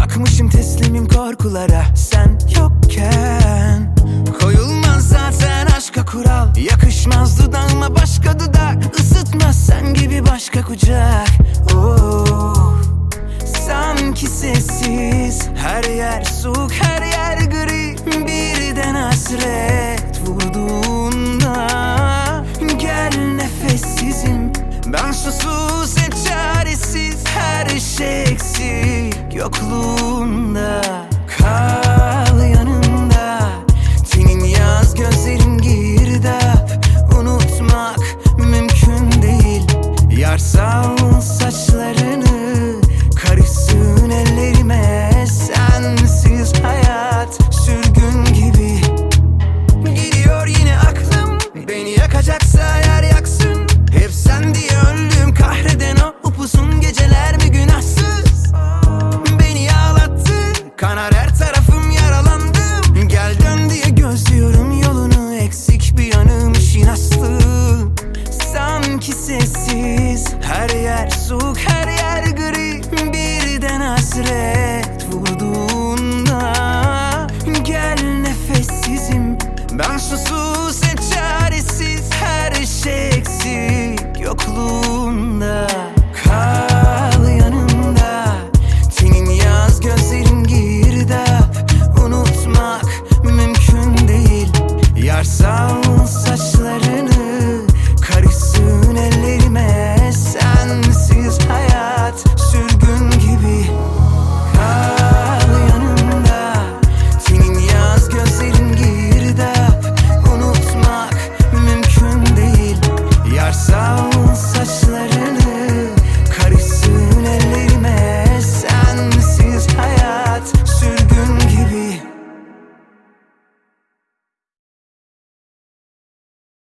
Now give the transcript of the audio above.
Bakmışım teslimim korkulara sen yokken. Koyulmaz zaten aşka kural, yakışmaz dudağıma başka dudak, ısıtmaz sen gibi başka kucak. Oh, sanki sessiz, her yer soğuk, her yer gri. Birden hasret vurduğunda gel nefessizim. Ben susuz hep çaresiz, her şey eksik yokluğunda. Kal yanımda, tenin yaz gözlerin girdap. Unutmak mümkün değil, yarsal saçlarını karışsın ellerime. Sensiz hayat sürgün gibi. Gidiyor yine aklım, beni yakacaksa eğer yaksın. Hep sen diye öldüm, kahreden o upuzun geceler mi günahsız? Beni ağlattı, kanar her tarafım, yaralandım. Gel dön diye gözlüyorum yolunu, eksik bir yanım işin aslı. Sanki sessiz, her yer soğuk, her yer gri. Birden hasret vurduğunda gel nefessizim. Ben susuz